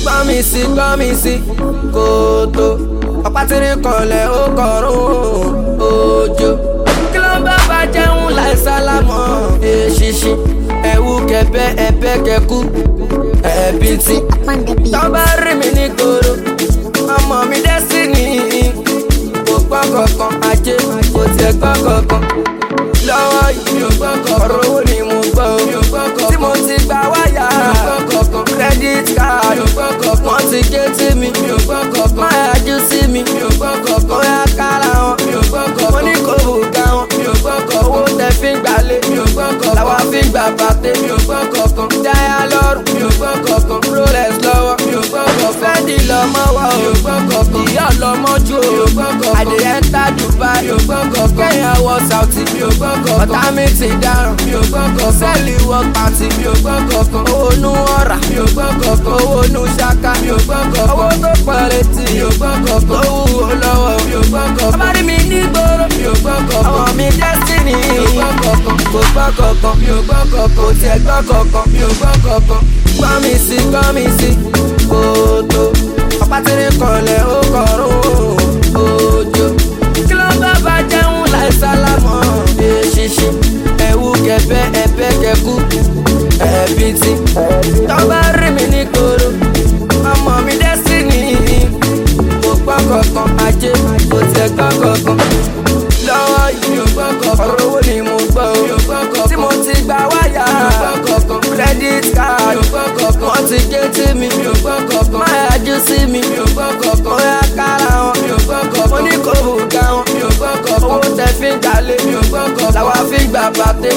gbọ́n mi sí kòtò ọ̀pá tí ní kọlẹ̀ ó kọrùn òjò kí ló ń bá bá jẹun láì sálámọ̀ èṣìṣì ẹ̀wù kẹ̀bẹ́ ẹ̀bẹ́ kẹkú ẹ̀bí tí tọ́ bá rí mi ní gbòòrò ọmọ mi destiny kò gbọ́ kankan ajé kò tiẹ̀ gbọ́ kankan lọ́wọ́ yìí ọ̀rọ̀ owó ni mo gbọ́ tí mo ti gba wáyà credit card wọ́n ti gé tí mi máa yájú sí mi ó yá kára wọn mo ní kò bùgá wọn owó tẹ fi ń gbalé làwa fi ń gbà bàtẹ́ dáyà lọ́rùn rolex lọ́wọ́ fẹ́ndì lọ́mọ wá o ìyá ọlọ́mọ jù o àdìyẹ ń ta Dubai kẹ́yìn wọ Saudi ọ̀tá mi ti dáràn sẹ́ẹ̀lì wọ pàǹtí owó nú ọ̀rà owó nú ṣáká owó tó pọ̀ létí owó wò lọ́wọ́ ọba rí mi ní gbòòrò ọmọ mi destiny kò gbọ́ kankan kò tiẹ̀ gbọ́ kankan gbọ́n mi sí kòtò ọ̀pá tí ní kọlẹ̀ ó kọrùn òjò kí ló ń bá bá jẹun láì sálámọ̀ èṣìṣì ẹ̀wù kẹ̀bẹ́ ẹ̀bẹ́ kẹkú ẹ̀bí tí tọ́ bá rí mi ní gbòòrò ọmọ mi destiny kò gbọ́ kankan ajé kò tiẹ̀ gbọ́ kankan lọ́wọ́ yìí ọ̀rọ̀ owó ni mo gbọ́ tí mo ti gba wáyà credit card wọ́n ti gé tí mi máa yájú sí mi ó yá kára wọn mo ní kò bùgá wọn owó tẹ fi ń gbalé làwa fi ń gbà bàtẹ́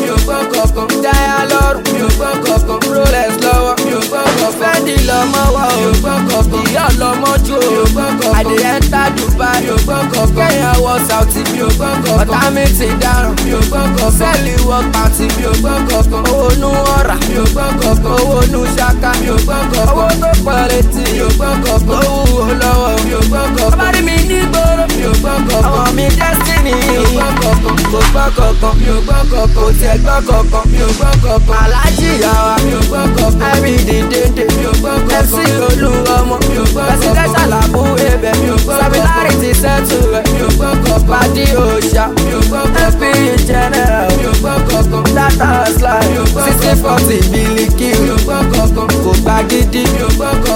dáyà lọ́rùn rolex lọ́wọ́ fẹ́ndì lọ́mọ wá o ìyá ọlọ́mọ jù o àdìyẹ ń ta Dubai kẹ́yìn wọ Saudi ọ̀tá mi ti dáràn sẹ́ẹ̀lì wọ pàǹtí owó nú ọ̀rà owó nú ṣáká owó tó pọ̀ létí owó wò lọ́wọ́ ọba rí mi ní gbòòrò ọmọ mi destiny kò gbọ́ kankan kò tiẹ̀ gbọ́ kankan aláàjì yàwá ẹ̀rí dìde MC Olúọmọ presidential àbú ebẹ̀ Similarity settle rẹ̀ pàdé òòṣà MP general data slide 60-40 bílíkì kò gbà gidi